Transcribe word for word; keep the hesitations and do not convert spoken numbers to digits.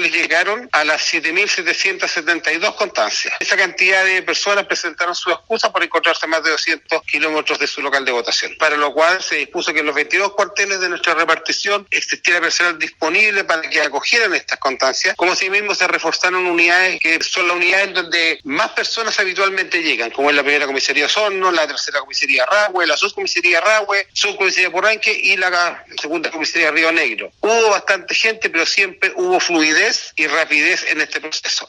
cuales llegaron a las siete mil setecientas setenta y dos constancias. Esa cantidad de personas presentaron su excusa por encontrarse a más de doscientos kilómetros de su local de votación, para lo cual se dispuso que en los veintidós cuarteles de nuestra repartición existiera personal disponible para que acogieran estas constancias, como asimismo se reforzaron unidades que son las unidades donde más personas habitualmente llegan, como es la primera comisaría Osorno, la tercera comisaría Rahue, la subcomisaría Rahue, subcomisaría Porranque y la segunda comisaría Río Negro. Hubo bastante gente, pero siempre hubo fluidez y rapidez en este proceso.